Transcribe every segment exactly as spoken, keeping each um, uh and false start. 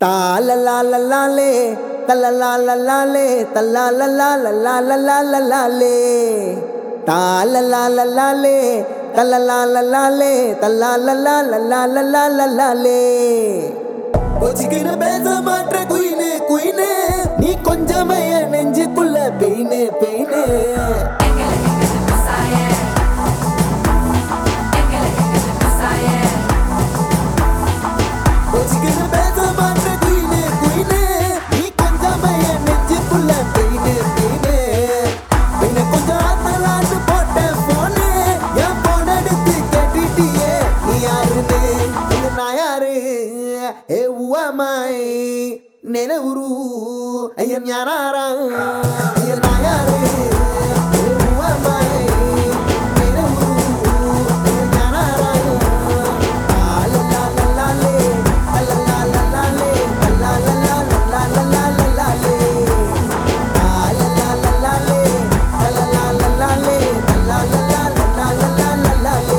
Ta la la la la le, ta la la la la le, ta la la la la la la la la la le. Ta la la la la le, ta la la la la le, ta la la la la la la la la la le. ஒச்சிக்கின பேச மாற்ற குயினே குயினே நீ கொஞ்சமே என் நெஞ்சுக்குள்ள பெயினே பெயினே ஒச்சிக்கின பேச மாற்ற குயினே குயினே நீ கொஞ்சமே என் நெஞ்சுக்குள்ள பெயினே பெயினே பெயினே கொஞ்சம் ஆத்தலான்னு போட்ட போனே என் போன் எடுத்து கேட்டுட்டியே நீ யாருன்னு நான் யாரு Hey, who am I? Nene uru, ayam yarara, ayam ayare. Hey, who am I? Nene uru, ayam yarara. La la la la le, la la la la le, la la la la la la la la le. La la la la le, la la la la le, la la la la la la la le.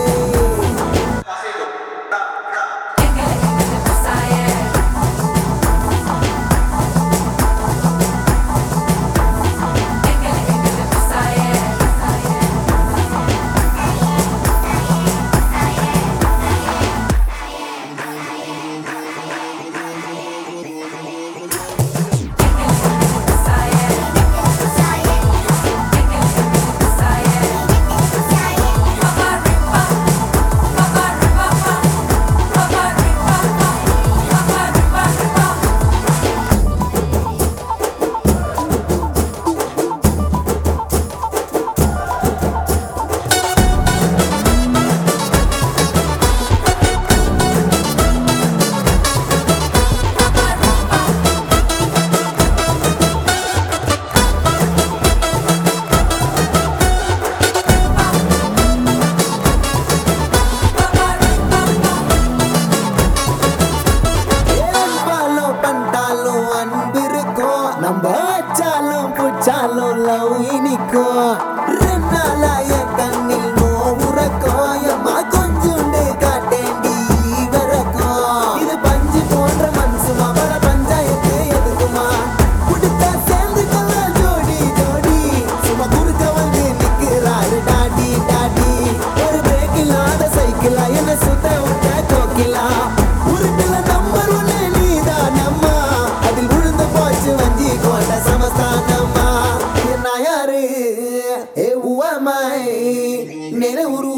நம்ம அச்சாலும் புச்சாலும் love இனிக்கும் ரெண்டாலா என் கண்ணில் நோவுறக்கும் எம்மா கொஞ்சுண்டு காட்டேண்டி வரக்கும் இது பஞ்சு போன்ற மனசுமா பல பஞ்சாயத்து எதுக்குமா குடுத்தா சேர்ந்துக்கலாம் ஜோடி ஜோடி சும்மா குறுக்க வந்து நிக்கிறாரு டாடி டாடி ஒரு பிரேக் இல்லாத சைக்கிளா என்ன சுத்த விட்ட கோக்கிலா உருட்டுல நம்பர் ஒண்ணு நீதான் நம்மா அதில் விழுந்து போச்சு வஞ்சி கோட்ட சமஸ்தானம்மா என்ன யாரு ஏ உவமாய் நென உரு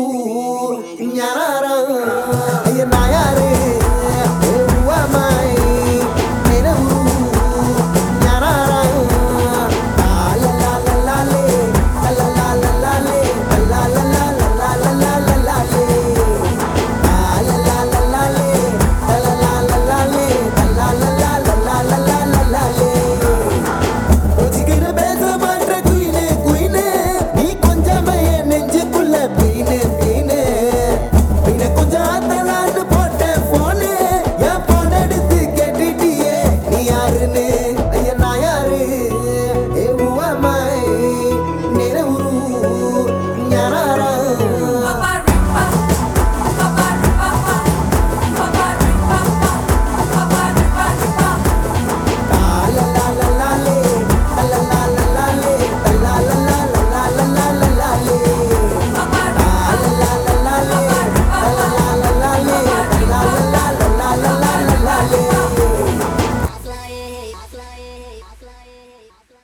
ஞானாரா என்ன யாரு ஏ உவமாய் நென உரு ஞானாரா la la la la le la la la la le la la la la la la la la la le la la la la le la la la la le la la la la la la la la le ஒச்சிக்கின பேச மாற்ற குயினே குயினே நீ கொஞ்சமே என் நெஞ்சுக்குள்ள பெயினே பெயினே பெயினே கொஞ்சம் ஆத்தலான்னு போட்ட போனே என் phone எடுத்து கேட்டுட்டியே நீ யாருன்னு ஐயா நான் யாரு ஏ உவமாய் நென உரு ஞானாரா la la la la le la la la la le la la la la la la la la la le la la la la le la la la la le la la la la la la la la le